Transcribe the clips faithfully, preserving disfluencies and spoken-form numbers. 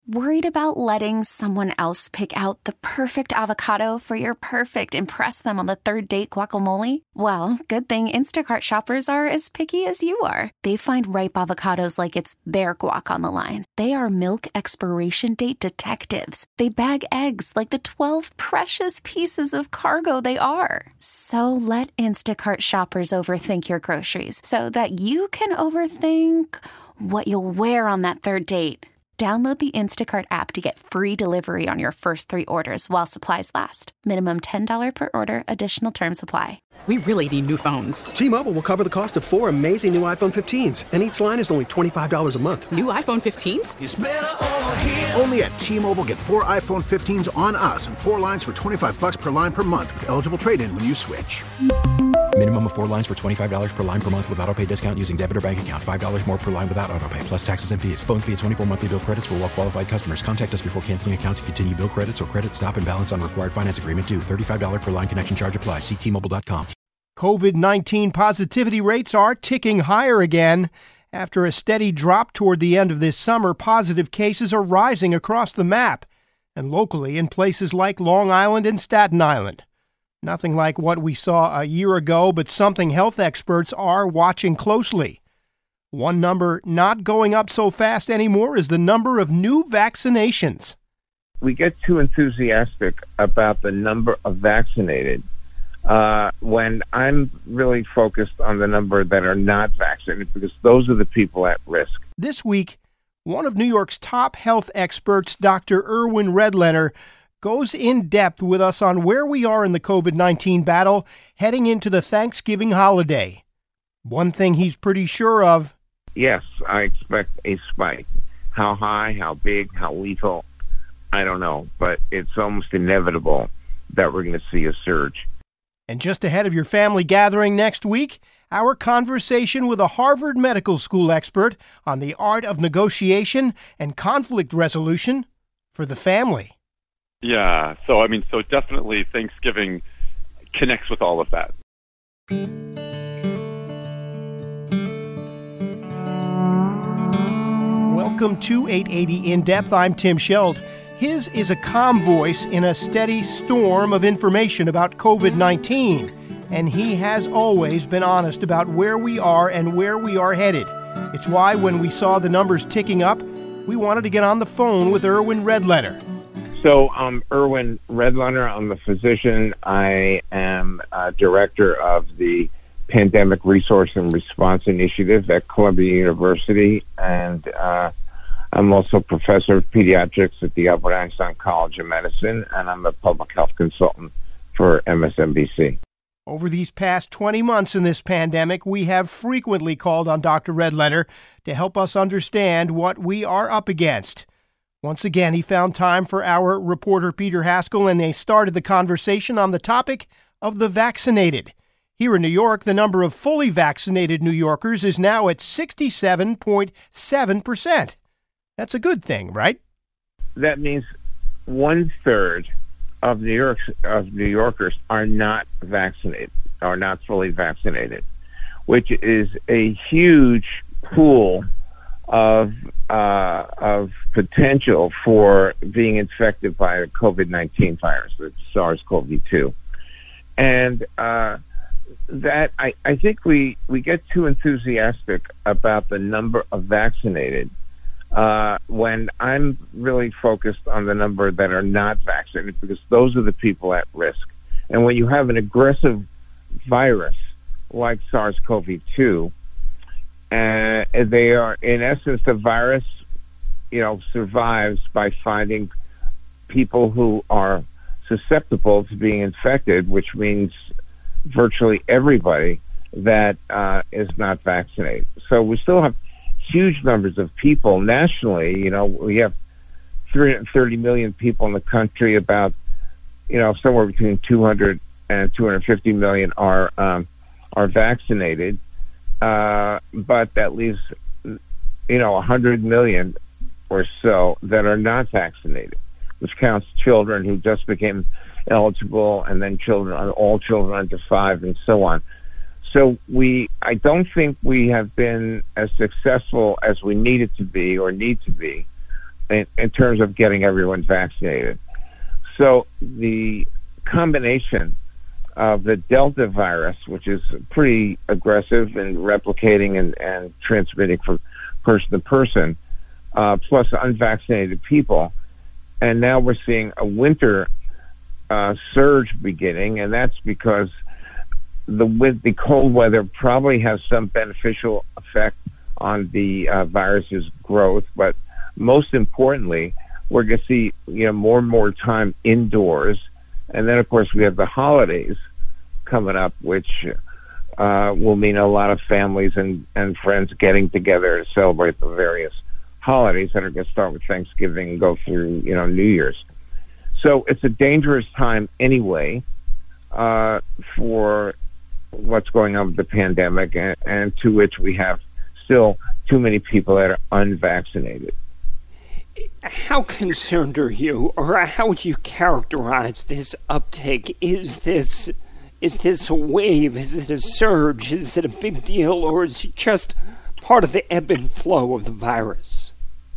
Worried about letting someone else pick out the perfect avocado for your perfect impress them on the third date guacamole? Well, good thing Instacart shoppers are as picky as you are. They find ripe avocados like it's their guac on the line. They are milk expiration date detectives. They bag eggs like the twelve precious pieces of cargo they are. So let Instacart shoppers overthink your groceries so that you can overthink what you'll wear on that third date. Download the Instacart app to get free delivery on your first three orders while supplies last. Minimum ten dollars per order. Additional terms apply. We really need new phones. T-Mobile will cover the cost of four amazing new iPhone fifteens, and each line is only twenty-five dollars a month. New iPhone fifteens? It's better over here. Only at T-Mobile, get four iPhone fifteens on us and four lines for twenty-five dollars per line per month with eligible trade-in when you switch. Minimum of four lines for twenty-five dollars per line per month with autopay discount using debit or bank account. five dollars more per line without autopay, plus taxes and fees. Phone fee at twenty-four monthly bill credits for well-qualified customers. Contact us before canceling account to continue bill credits or credit stop and balance on required finance agreement due. thirty-five dollars per line connection charge applies. See T Mobile dot com. COVID nineteen positivity rates are ticking higher again. After a steady drop toward the end of this summer, positive cases are rising across the map, and locally in places like Long Island and Staten Island. Nothing like what we saw a year ago, but something health experts are watching closely. One number not going up so fast anymore is the number of new vaccinations. We get too enthusiastic about the number of vaccinated uh, when I'm really focused on the number that are not vaccinated, because those are the people at risk. This week, one of New York's top health experts, Doctor Irwin Redlener, goes in depth with us on where we are in the COVID nineteen battle heading into the Thanksgiving holiday. One thing he's pretty sure of. Yes, I expect a spike. How high, how big, how lethal, I don't know. But it's almost inevitable that we're going to see a surge. And just ahead of your family gathering next week, our conversation with a Harvard Medical School expert on the art of negotiation and conflict resolution for the family. Yeah, so I mean, so definitely Thanksgiving connects with all of that. Welcome to eight eighty In Depth. I'm Tim Scheld. His is a calm voice in a steady storm of information about COVID nineteen, and he has always been honest about where we are and where we are headed. It's why when we saw the numbers ticking up, we wanted to get on the phone with Irwin Redlener. So I'm Irwin Redlener. I'm a physician. I am uh, director of the Pandemic Resource and Response Initiative at Columbia University, and uh, I'm also professor of pediatrics at the Albert Einstein College of Medicine, and I'm a public health consultant for M S N B C. Over these past twenty months in this pandemic, we have frequently called on Doctor Redlener to help us understand what we are up against. Once again, he found time for our reporter Peter Haskell, and they started the conversation on the topic of the vaccinated. Here in New York, the number of fully vaccinated New Yorkers is now at sixty-seven point seven percent. That's a good thing, right? That means one-third of New York of New Yorkers are not vaccinated, are not fully vaccinated, which is a huge pool of uh, of potential for being infected by the COVID nineteen virus, the SARS CoV two. And uh, that I, I think we, we get too enthusiastic about the number of vaccinated uh, when I'm really focused on the number that are not vaccinated, because those are the people at risk. And when you have an aggressive virus like SARS CoV two, Uh, they are, in essence, the virus, you know, survives by finding people who are susceptible to being infected, which means virtually everybody that uh, is not vaccinated. So we still have huge numbers of people nationally. You know, we have three hundred thirty million people in the country. About, you know, somewhere between two hundred and two hundred fifty million are um, are vaccinated. Uh, but that leaves, you know, one hundred million or so that are not vaccinated, which counts children who just became eligible, and then children, all children under five, and so on. So we, I don't think we have been as successful as we needed to be or need to be in, in terms of getting everyone vaccinated. So the combination of the Delta virus, which is pretty aggressive in replicating and, and transmitting from person to person, uh, plus unvaccinated people, and now we're seeing a winter uh, surge beginning, and that's because the with the cold weather probably has some beneficial effect on the uh, virus's growth, but most importantly, we're going to see you know more and more time indoors, and then of course we have the holidays coming up, which uh, will mean a lot of families and, and friends getting together to celebrate the various holidays that are going to start with Thanksgiving and go through you know New Year's. So it's a dangerous time anyway uh, for what's going on with the pandemic, and, and to which we have still too many people that are unvaccinated. How concerned are you, or how would you characterize this uptake? Is this is this a wave? Is it a surge? Is it a big deal, or is it just part of the ebb and flow of the virus?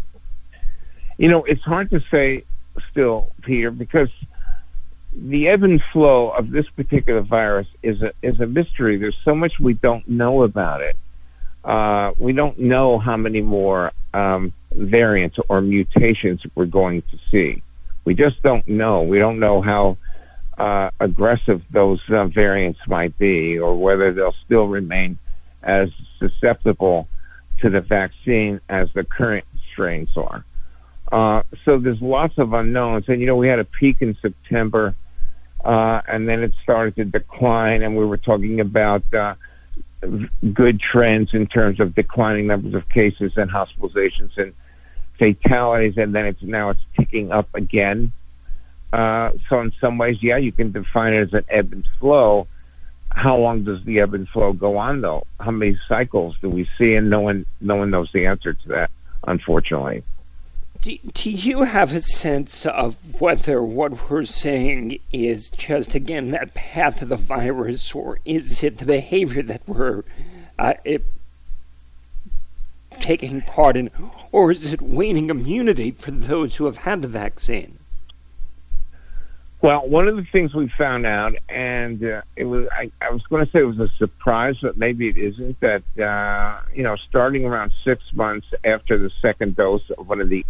You know, it's hard to say still, Peter, because the ebb and flow of this particular virus is a is a mystery. There's so much we don't know about it. Uh, we don't know how many more um, variants or mutations we're going to see. We just don't know. We don't know how uh, aggressive those uh, variants might be, or whether they'll still remain as susceptible to the vaccine as the current strains are. Uh, so there's lots of unknowns. And, you know, we had a peak in September, uh, and then it started to decline, and we were talking about uh, good trends in terms of declining numbers of cases and hospitalizations and fatalities, and then it's now it's ticking up again. Uh, so in some ways, yeah, you can define it as an ebb and flow. How long does the ebb and flow go on, though? How many cycles do we see? And no one, no one knows the answer to that, unfortunately. Do, do you have a sense of whether what we're saying is just, again, that path of the virus, or is it the behavior that we're uh, it, taking part in, or is it waning immunity for those who have had the vaccine? Well, one of the things we found out, and uh, it was I, I was going to say it was a surprise, but maybe it isn't, that, uh, you know, starting around six months after the second dose of one of the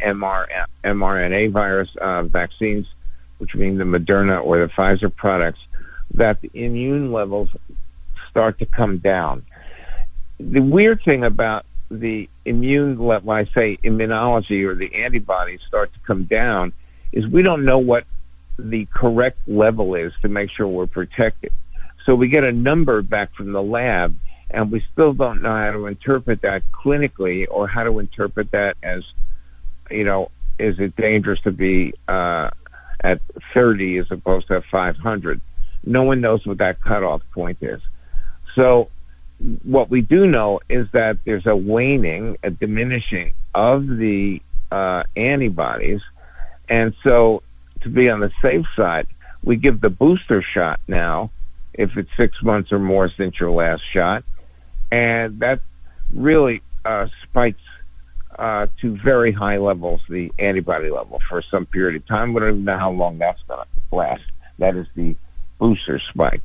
mRNA virus uh, vaccines, which mean the Moderna or the Pfizer products, that the immune levels start to come down. The weird thing about the immune, let I say immunology, or the antibodies start to come down, is we don't know what the correct level is to make sure we're protected. So we get a number back from the lab, and we still don't know how to interpret that clinically, or how to interpret that as, you know, is it dangerous to be uh, at thirty as opposed to five hundred? No one knows what that cutoff point is. So what we do know is that there's a waning, a diminishing of the uh, antibodies, and so to be on the safe side, we give the booster shot now, if it's six months or more since your last shot, and that really uh, spikes uh, to very high levels, the antibody level, for some period of time. We don't even know how long that's going to last. That is the booster spike.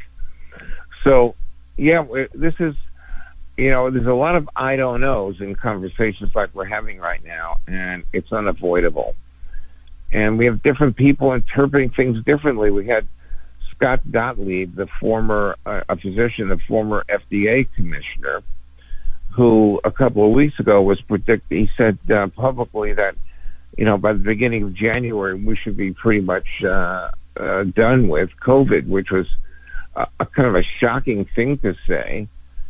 So, yeah, this is, you know, there's a lot of I don't knows in conversations like we're having right now, and it's unavoidable. And we have different people interpreting things differently. We had Scott Gottlieb, the former uh, a physician, the former F D A commissioner, who a couple of weeks ago was predicting. He said uh, publicly that, you know, by the beginning of January we should be pretty much uh, uh, done with COVID, which was a, a kind of a shocking thing to say,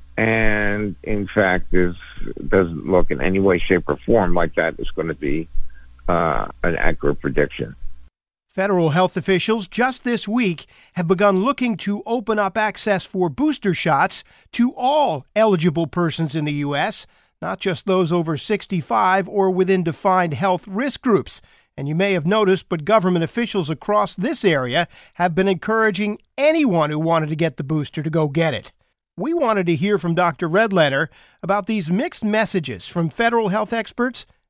and in fact is doesn't look in any way, shape, or form like that is going to be Uh, an accurate prediction. Federal health officials just this week have begun looking to open up access for booster shots to all eligible persons in the U S, not just those over sixty-five or within defined health risk groups. And you may have noticed, but government officials across this area have been encouraging anyone who wanted to get the booster to go get it. We wanted to hear from Doctor Redlener about these mixed messages from federal health experts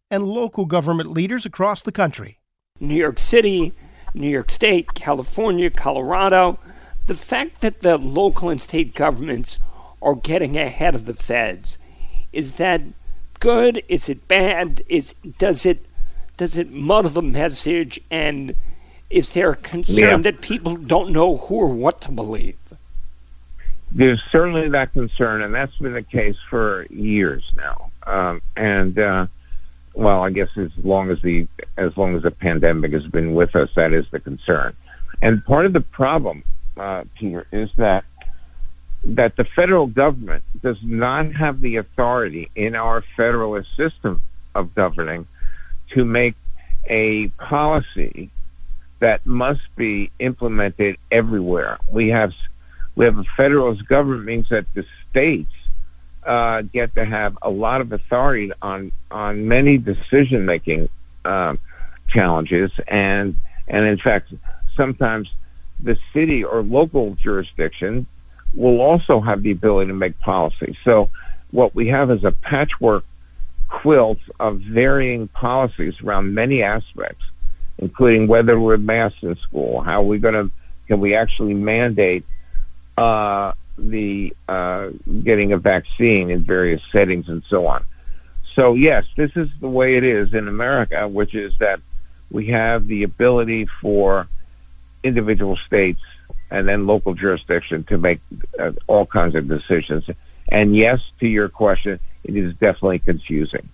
and local government leaders across the country. New York City, New York State, California, Colorado, the fact that the local and state governments are getting ahead of the feds, is that good? Is it bad? Is does it does it muddle the message? And is there a concern yeah. that people don't know who or what to believe? There's certainly that concern, and that's been the case for years now. Um, and uh, well, I guess as long as the as long as the pandemic has been with us, that is the concern. And part of the problem, uh, Peter, is that that the federal government does not have the authority in our federalist system of governing to make a policy that must be implemented everywhere. We have we have a federalist government, means that the states uh, get to have a lot of authority on on many decision making uh, challenges, and and in fact, sometimes the city or local jurisdiction will also have the ability to make policy. So what we have is a patchwork quilt of varying policies around many aspects, including whether we're masked in school, how are we going to, can we actually mandate uh, the uh, getting a vaccine in various settings and so on. So yes, this is the way it is in America, which is that we have the ability for individual states and then local jurisdiction to make uh, all kinds of decisions. And yes, to your question, it is definitely confusing.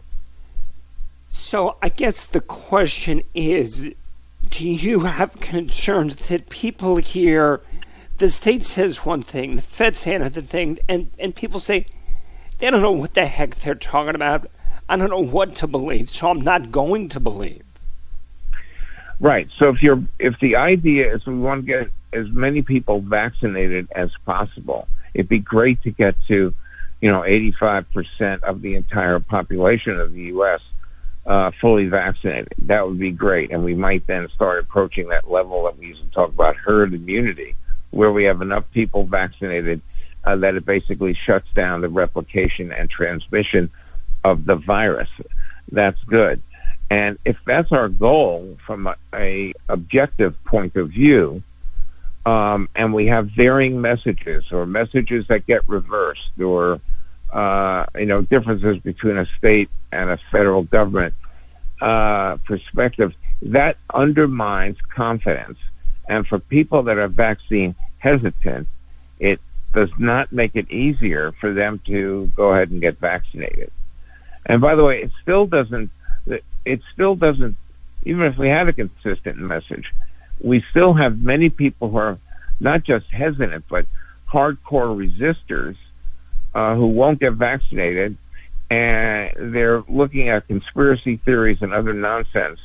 So I guess the question is, do you have concerns that people here, the state says one thing, the Fed say another thing, and, and people say, they don't know what the heck they're talking about. I don't know what to believe, so I'm not going to believe. Right. So if you're, if the idea is we want to get as many people vaccinated as possible, it'd be great to get to, you know, eighty-five percent of the entire population of the U S uh, fully vaccinated. That would be great. And we might then start approaching that level that we used to talk about, herd immunity, where we have enough people vaccinated uh, that it basically shuts down the replication and transmission of the virus. That's good. And if that's our goal from a, a objective point of view, um, and we have varying messages or messages that get reversed, or uh, you know, differences between a state and a federal government uh, perspective, that undermines confidence. And for people that are vaccine hesitant, it does not make it easier for them to go ahead and get vaccinated. And by the way, it still doesn't. It still doesn't, even if we had a consistent message, we still have many people who are not just hesitant, but hardcore resistors uh, who won't get vaccinated, and they're looking at conspiracy theories and other nonsense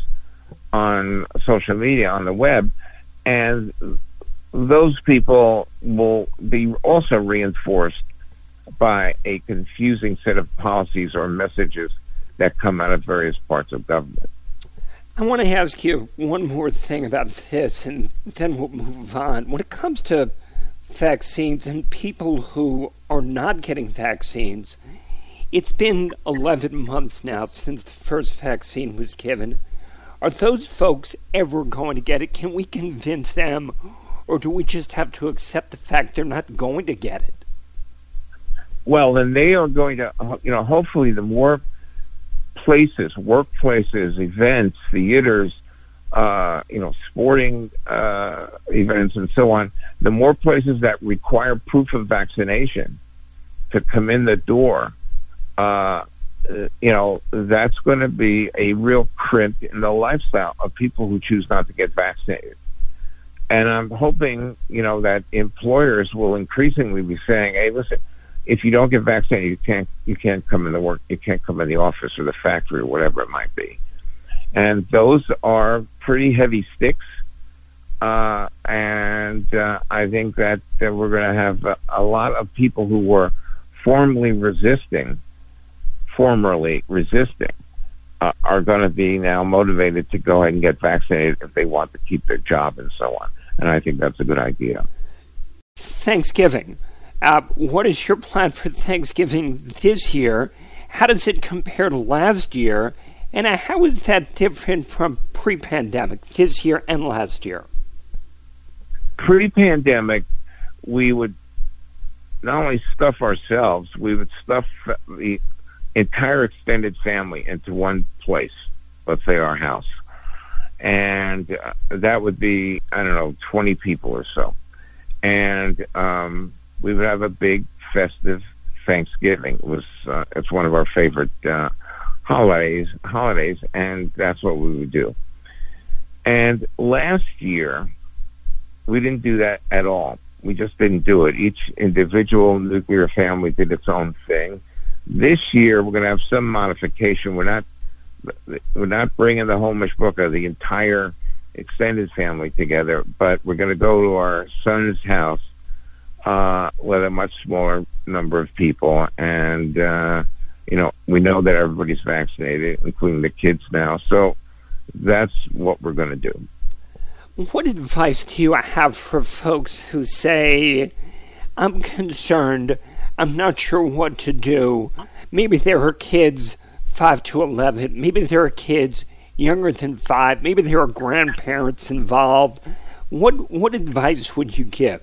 on social media, on the web, and those people will be also reinforced by a confusing set of policies or messages that come out of various parts of government. I want to ask you one more thing about this, and then we'll move on. When it comes to vaccines and people who are not getting vaccines, it's been eleven months now since the first vaccine was given. Are those folks ever going to get it? Can we convince them, or do we just have to accept the fact they're not going to get it? Well, then they are going to, you know, hopefully the more places, workplaces, events, theaters, uh, you know, sporting uh, events and so on, the more places that require proof of vaccination to come in the door, uh, you know, that's going to be a real crimp in the lifestyle of people who choose not to get vaccinated. And I'm hoping, you know, that employers will increasingly be saying, hey, listen, if you don't get vaccinated, you can't you can't come in the work, you can't come in the office or the factory or whatever it might be. And those are pretty heavy sticks. Uh, and uh, I think that, that we're going to have a, a lot of people who were formerly resisting, formerly resisting, uh, are going to be now motivated to go ahead and get vaccinated if they want to keep their job and so on. And I think that's a good idea. Thanksgiving. Uh, what is your plan for Thanksgiving this year? How does it compare to last year? And how is that different from pre-pandemic, this year and last year? Pre-pandemic, we would not only stuff ourselves, we would stuff the entire extended family into one place, let's say our house. And uh, that would be, I don't know, twenty people or so. And um, we would have a big festive Thanksgiving. It was, uh, it's one of our favorite uh holidays holidays and that's what we would do. And last year we didn't do that at all. We just didn't do it. Each individual nuclear family did its own thing. This year we're going to have some modification. We're not we're not bringing the whole mishbucha, the entire extended family together, but we're going to go to our son's house uh with a much smaller number of people. And uh you know, we know that everybody's vaccinated, including the kids now. So that's what we're going to do. What advice do you have for folks who say, I'm concerned, I'm not sure what to do? Maybe there are kids five to eleven. Maybe there are kids younger than five. Maybe there are grandparents involved. What, what advice would you give?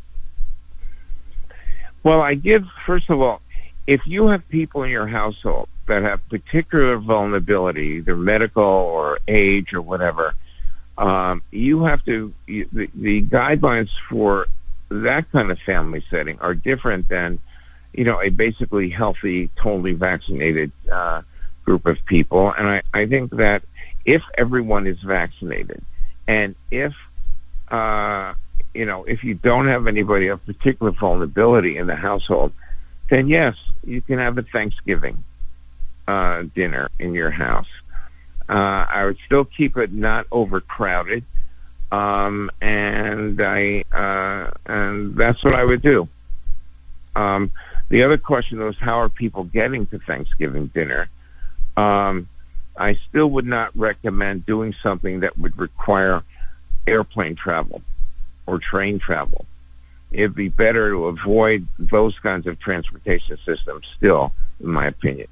Well, I give, first of all, if you have people in your household that have particular vulnerability, either medical or age or whatever, um, you have to, you, the, the guidelines for that kind of family setting are different than, you know, a basically healthy, totally vaccinated uh, group of people. And I, I think that if everyone is vaccinated and if, uh, you know, if you don't have anybody of particular vulnerability in the household, then yes, you can have a Thanksgiving uh, dinner in your house. Uh, I would still keep it not overcrowded, um, and I uh, and that's what I would do. Um, the other question was, how are people getting to Thanksgiving dinner? Um, I still would not recommend doing something that would require airplane travel or train travel. It'd be better to avoid those kinds of transportation systems still, in my opinion.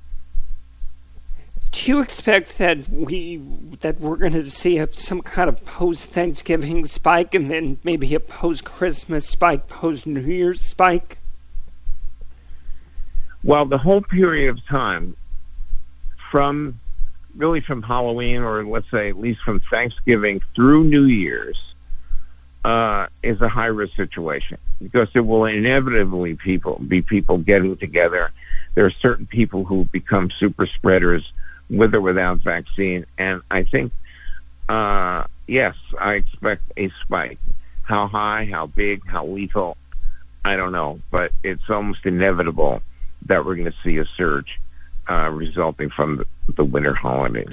Do you expect that we that we're going to see a, some kind of post-Thanksgiving spike and then maybe a post-Christmas spike, post-New Year's spike? Well, the whole period of time from, really from Halloween, or let's say at least from Thanksgiving through New Year's, uh, is a high-risk situation because there will inevitably people be people getting together. There are certain people who become super spreaders with or without vaccine. And I think, uh, yes, I expect a spike. How high, how big, how lethal, I don't know. But it's almost inevitable that we're going to see a surge uh, resulting from the, the winter holidays.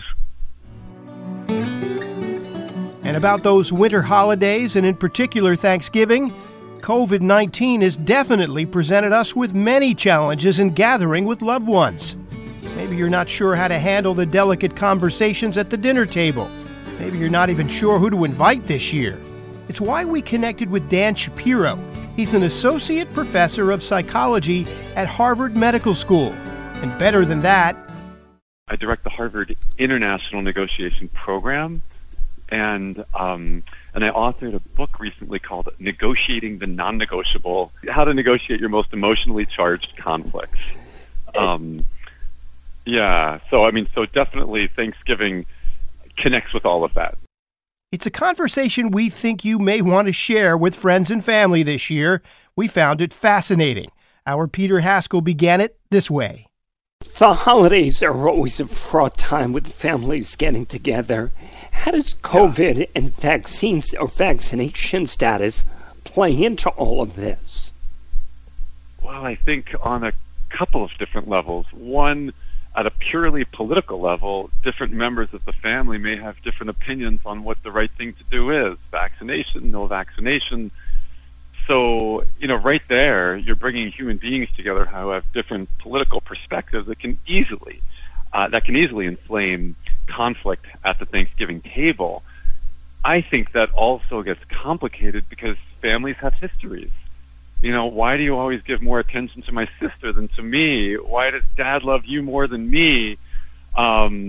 And about those winter holidays, and in particular Thanksgiving, covid nineteen has definitely presented us with many challenges in gathering with loved ones. Maybe you're not sure how to handle the delicate conversations at the dinner table. Maybe you're not even sure who to invite this year. It's why we connected with Dan Shapiro. He's an associate professor of psychology at Harvard Medical School. And better than that, I direct the Harvard International Negotiation Program, and um, and I authored a book recently called Negotiating the Non-Negotiable, How to Negotiate Your Most Emotionally Charged Conflicts. Um, yeah, so I mean, so definitely Thanksgiving connects with all of that. It's a conversation we think you may want to share with friends and family this year. We found it fascinating. Our Peter Haskell began it this way. The holidays are always a fraught time with families getting together. How does COVID yeah. and vaccines or vaccination status play into all of this? Well, I think on a couple of different levels. One, at a purely political level, different members of the family may have different opinions on what the right thing to do is. Vaccination, no vaccination. So, you know, right there, you're bringing human beings together who have different political perspectives that can easily, uh, that can easily inflame conflict at the Thanksgiving table. I think that also gets complicated because families have histories. You know, why do you always give more attention to my sister than to me? Why does dad love you more than me? Um,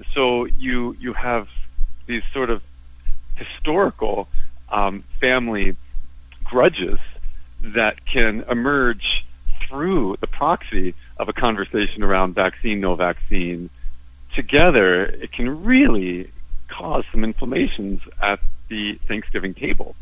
so you you have these sort of historical um, family grudges that can emerge through the proxy of a conversation around vaccine, no vaccine. Together, it can really cause some inflammations at the Thanksgiving table.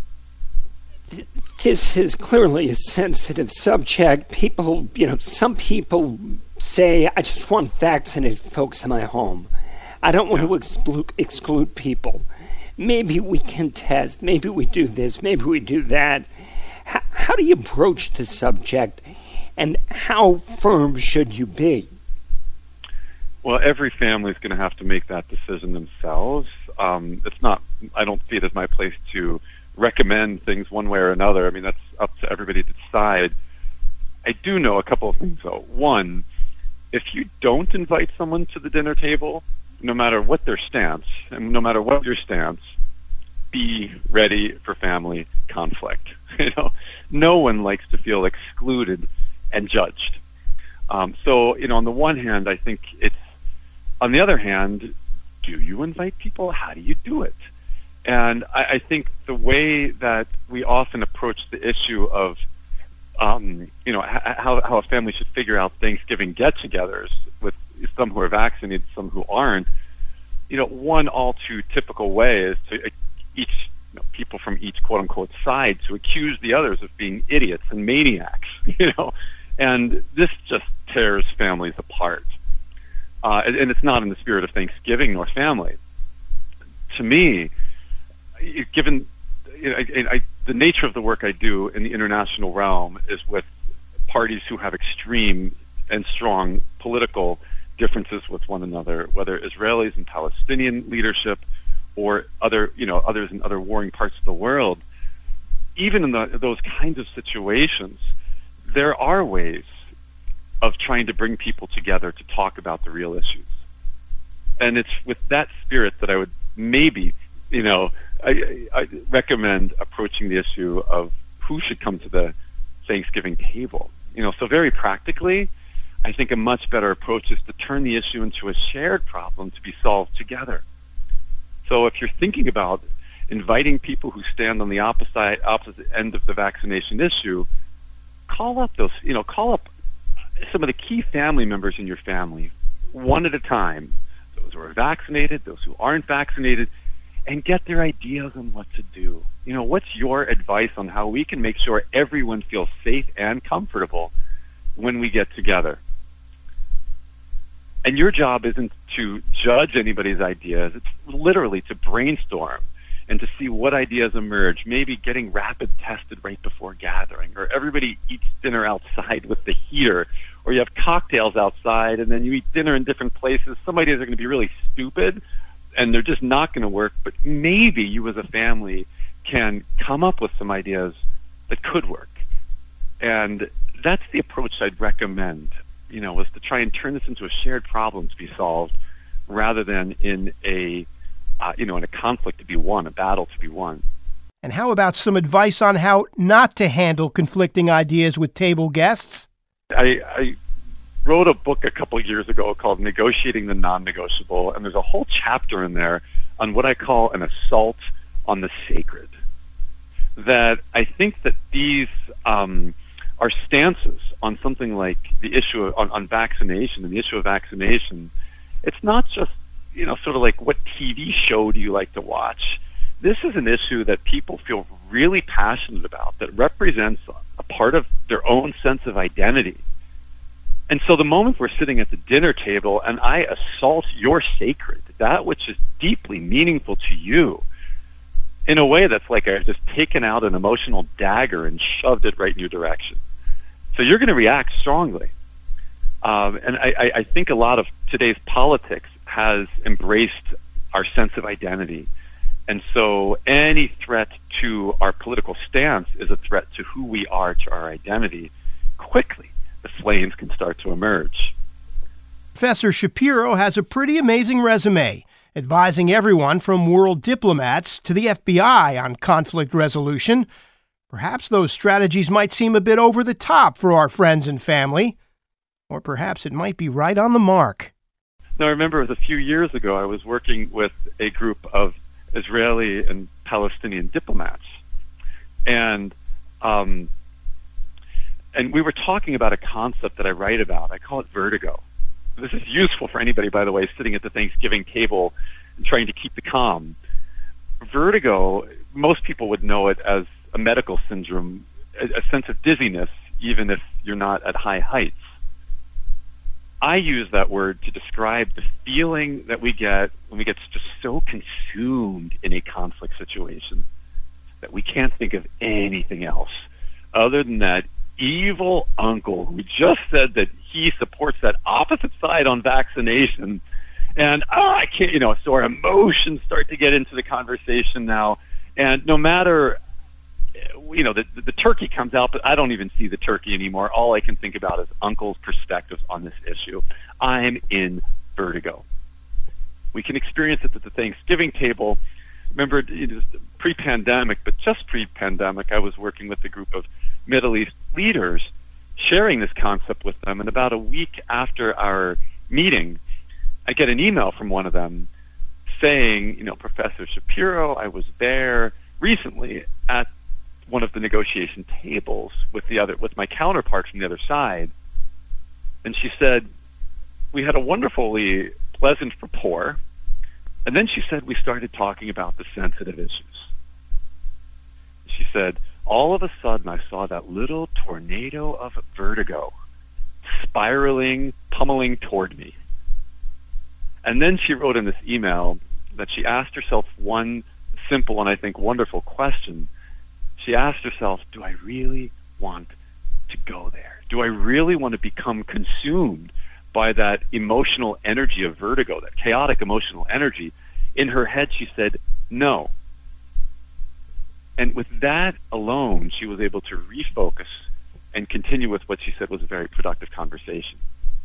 This is clearly a sensitive subject. People, you know, some people say, I just want vaccinated folks in my home. I don't want to exclude, exclude people. Maybe we can test. Maybe we do this. Maybe we do that. How, how do you approach the subject, and how firm should you be? Well, every family is going to have to make that decision themselves. Um, it's not, I don't see it as my place to recommend things one way or another. I mean, that's up to everybody to decide. I do know a couple of things, though. One, if you don't invite someone to the dinner table, no matter what their stance, and no matter what your stance, be ready for family conflict. You know, no one likes to feel excluded and judged. Um, so, you know, on the one hand, I think it's, on the other hand, do you invite people? How do you do it? And I, I think the way that we often approach the issue of, um, you know, h- how, how a family should figure out Thanksgiving get-togethers with some who are vaccinated, some who aren't, you know, one all too typical way is to uh, each you know, people from each quote-unquote side to accuse the others of being idiots and maniacs, you know, and this just tears families apart. Uh, and, and it's not in the spirit of Thanksgiving nor family. To me, given you know, I, I, the nature of the work I do in the international realm is with parties who have extreme and strong political differences with one another, whether Israelis and Palestinian leadership or other, you know, others in other warring parts of the world. Even in the, those kinds of situations, there are ways of trying to bring people together to talk about the real issues. And it's with that spirit that I would maybe, you know, I, I recommend approaching the issue of who should come to the Thanksgiving table. You know, so very practically, I think a much better approach is to turn the issue into a shared problem to be solved together. So if you're thinking about inviting people who stand on the opposite opposite end of the vaccination issue, call up those, you know, call up some of the key family members in your family, one at a time, those who are vaccinated, those who aren't vaccinated, and get their ideas on what to do. You know, what's your advice on how we can make sure everyone feels safe and comfortable when we get together? And your job isn't to judge anybody's ideas. It's literally to brainstorm and to see what ideas emerge, maybe getting rapid tested right before gathering, or everybody eats dinner outside with the heater, or you have cocktails outside and then you eat dinner in different places. Some ideas are going to be really stupid and they're just not going to work, but maybe you as a family can come up with some ideas that could work. And that's the approach I'd recommend, you know, was to try and turn this into a shared problem to be solved rather than in a Uh, you know, in a conflict to be won, a battle to be won. And how about some advice on how not to handle conflicting ideas with table guests? I, I wrote a book a couple of years ago called Negotiating the Non-Negotiable, and there's a whole chapter in there on what I call an assault on the sacred. That I think that these um, are stances on something like the issue of, on, on vaccination and the issue of vaccination. It's not just, you know, sort of like what T V show do you like to watch? This is an issue that people feel really passionate about, that represents a part of their own sense of identity. And so the moment we're sitting at the dinner table and I assault your sacred, that which is deeply meaningful to you, in a way that's like I've just taken out an emotional dagger and shoved it right in your direction. So you're going to react strongly. Um, and I, I think a lot of today's politics has embraced our sense of identity. And so any threat to our political stance is a threat to who we are, to our identity. Quickly, the flames can start to emerge. Professor Shapiro has a pretty amazing resume, advising everyone from world diplomats to the F B I on conflict resolution. Perhaps those strategies might seem a bit over the top for our friends and family, or perhaps it might be right on the mark. Now, I remember it was a few years ago, I was working with a group of Israeli and Palestinian diplomats. And um, and we were talking about a concept that I write about. I call it vertigo. This is useful for anybody, by the way, sitting at the Thanksgiving table and trying to keep the calm. Vertigo, most people would know it as a medical syndrome, a, a sense of dizziness, even if you're not at high heights. I use that word to describe the feeling that we get when we get just so consumed in a conflict situation that we can't think of anything else other than that evil uncle who just said that he supports that opposite side on vaccination. And oh, I can't, you know, so our emotions start to get into the conversation now. And no matter, you know, the, the turkey comes out, but I don't even see the turkey anymore. All I can think about is uncle's perspectives on this issue. I'm in vertigo. We can experience it at the Thanksgiving table. Remember, it was pre-pandemic, but just pre-pandemic, I was working with a group of Middle East leaders, sharing this concept with them. And about a week after our meeting, I get an email from one of them saying, you know, Professor Shapiro, I was there recently at one of the negotiation tables with the other, with my counterpart from the other side. And she said, we had a wonderfully pleasant rapport. And then she said, we started talking about the sensitive issues. She said, all of a sudden I saw that little tornado of vertigo spiraling, pummeling toward me. And then she wrote in this email that she asked herself one simple and I think wonderful question. She asked herself, do I really want to go there? Do I really want to become consumed by that emotional energy of vertigo, that chaotic emotional energy? In her head, she said, no. And with that alone, she was able to refocus and continue with what she said was a very productive conversation.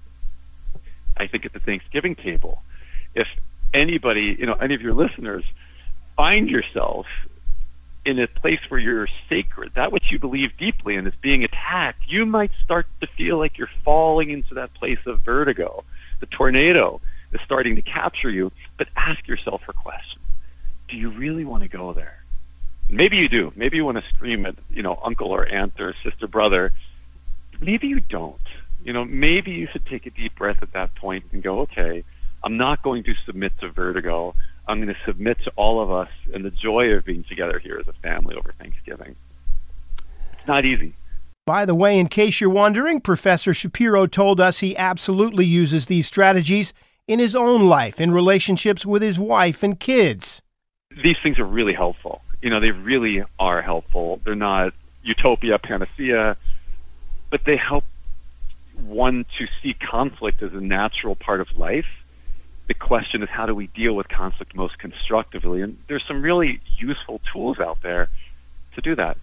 I think at the Thanksgiving table, if anybody, you know, any of your listeners find yourself in a place where you're sacred, that which you believe deeply in is being attacked, you might start to feel like you're falling into that place of vertigo. The tornado is starting to capture you, but ask yourself her question. Do you really want to go there? Maybe you do. Maybe you want to scream at, you know, uncle or aunt or sister, brother. Maybe you don't. You know, maybe you should take a deep breath at that point and go, okay, I'm not going to submit to vertigo. I'm going to submit to all of us and the joy of being together here as a family over Thanksgiving. It's not easy. By the way, in case you're wondering, Professor Shapiro told us he absolutely uses these strategies in his own life, in relationships with his wife and kids. These things are really helpful. You know, they really are helpful. They're not utopia, panacea, but they help one to see conflict as a natural part of life. The question is, how do we deal with conflict most constructively? And there's some really useful tools out there to do that.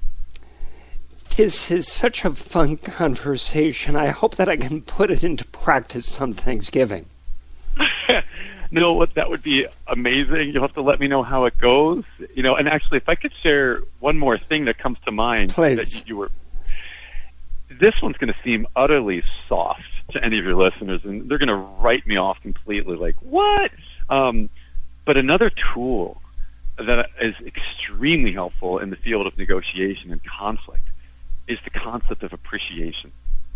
This is such a fun conversation. I hope that I can put it into practice on Thanksgiving. No, what that would be amazing. You'll have to let me know how it goes. You know, and actually, if I could share one more thing that comes to mind. Please. That you were. This one's going to seem utterly soft to any of your listeners, and they're going to write me off completely, like, what? Um, but another tool that is extremely helpful in the field of negotiation and conflict is the concept of appreciation.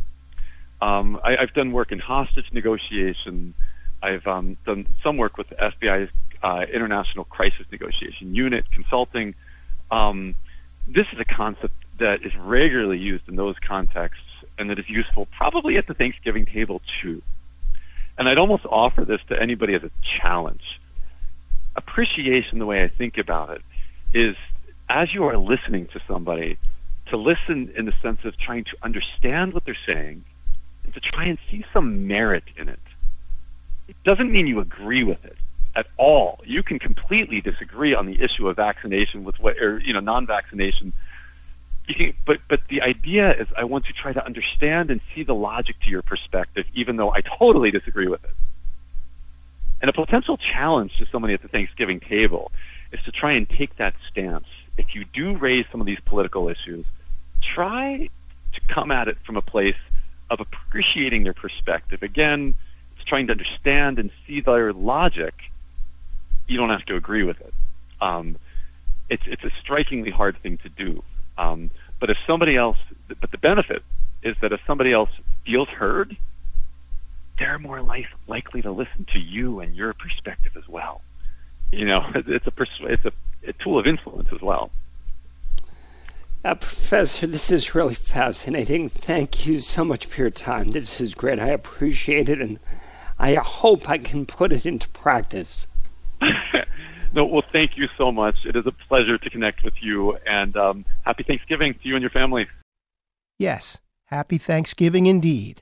Um, I, I've done work in hostage negotiation. I've um, done some work with the F B I's uh, International Crisis Negotiation Unit, consulting. Um, this is a concept that is regularly used in those contexts and that is useful probably at the Thanksgiving table too. And I'd almost offer this to anybody as a challenge. Appreciation, the way I think about it, is as you are listening to somebody, to listen in the sense of trying to understand what they're saying and to try and see some merit in it. It doesn't mean you agree with it at all. You can completely disagree on the issue of vaccination with what, or, you know, non-vaccination. You can, but but the idea is I want to try to understand and see the logic to your perspective, even though I totally disagree with it. And a potential challenge to somebody at the Thanksgiving table is to try and take that stance. If you do raise some of these political issues, try to come at it from a place of appreciating their perspective. Again, trying to understand and see their logic, you don't have to agree with it. Um, it's it's a strikingly hard thing to do. Um, but if somebody else, but the benefit is that if somebody else feels heard, they're more life, likely to listen to you and your perspective as well. You know, it's a pers- it's a, a tool of influence as well. Uh, Professor, this is really fascinating. Thank you so much for your time. This is great. I appreciate it, and I hope I can put it into practice. No, well, thank you so much. It is a pleasure to connect with you, and um, happy Thanksgiving to you and your family. Yes, happy Thanksgiving indeed.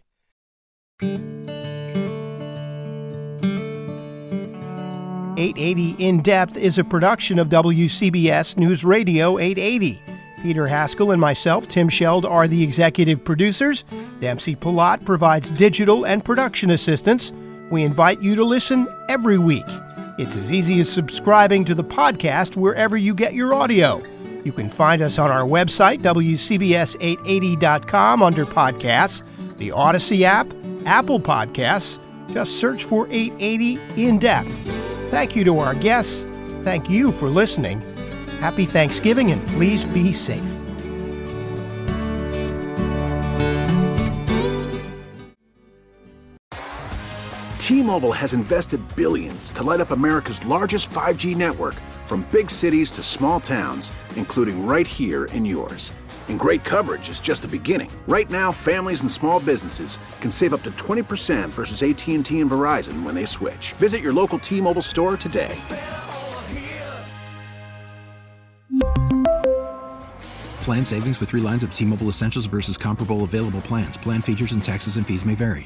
eight eighty In Depth is a production of W C B S News Radio eight eighty. Peter Haskell and myself, Tim Sheld, are the executive producers. Dempsey Palat provides digital and production assistance. We invite you to listen every week. It's as easy as subscribing to the podcast wherever you get your audio. You can find us on our website, W C B S eight eighty dot com, under podcasts, the Odyssey app, Apple Podcasts. Just search for eight eighty In Depth. Thank you to our guests. Thank you for listening. Happy Thanksgiving, and please be safe. T-Mobile has invested billions to light up America's largest five G network, from big cities to small towns, including right here in yours. And great coverage is just the beginning. Right now, families and small businesses can save up to twenty percent versus A T and T and Verizon when they switch. Visit your local T-Mobile store today. Plan savings with three lines of T-Mobile Essentials versus comparable available plans. Plan features and taxes and fees may vary.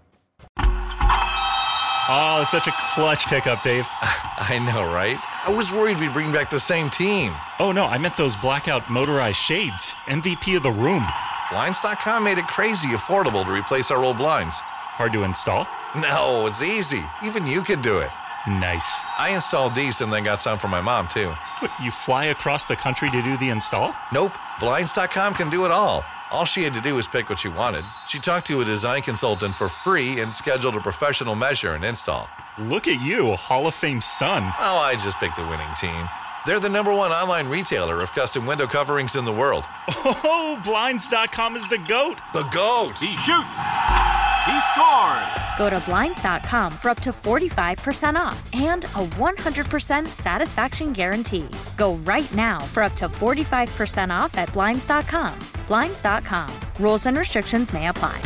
Oh, it's such a clutch pickup, Dave. I know, right? I was worried we'd bring back the same team. Oh, no, I meant those blackout motorized shades. M V P of the room. Blinds dot com made it crazy affordable to replace our old blinds. Hard to install? No, it's easy. Even you could do it. Nice. I installed these and then got some for my mom, too. What, you fly across the country to do the install? Nope. Blinds dot com can do it all. All she had to do was pick what she wanted. She talked to a design consultant for free and scheduled a professional measure and install. Look at you, Hall of Fame son. Oh, I just picked the winning team. They're the number one online retailer of custom window coverings in the world. Oh, Blinds dot com is the GOAT. The GOAT! He shoots! He scores! Go to Blinds dot com for up to forty-five percent off and a one hundred percent satisfaction guarantee. Go right now for up to forty-five percent off at Blinds dot com. Blinds dot com. Rules and restrictions may apply.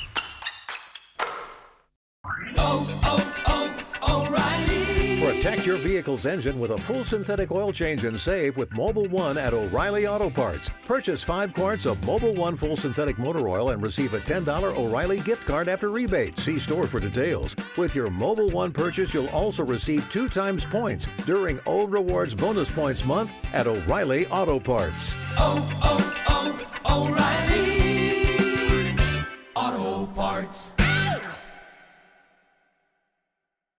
Oh, oh, oh, O'Reilly! Protect your vehicle's engine with a full synthetic oil change and save with Mobil one at O'Reilly Auto Parts. Purchase five quarts of Mobil one full synthetic motor oil and receive a ten dollars O'Reilly gift card after rebate. See store for details. With your Mobil one purchase, you'll also receive two times points during O Rewards Bonus Points Month at O'Reilly Auto Parts. Oh, oh,